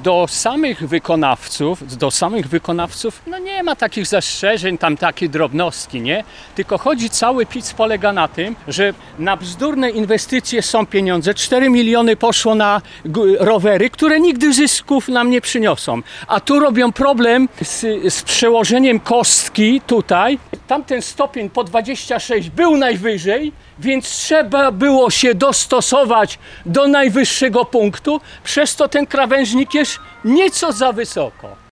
do samych wykonawców, no nie ma takich zastrzeżeń, tam takie drobnostki, nie? Tylko cały pic polega na tym, że na bzdurne inwestycje są pieniądze. 4 miliony poszło na rowery, które nigdy zysków nam nie przyniosą. A tu robią problem z przełożeniem kostki tutaj. Tamten stopień po 26 był najwyżej, więc trzeba było się dostosować do najwyższego punktu. Przez to ten krawężnik jest nieco za wysoko.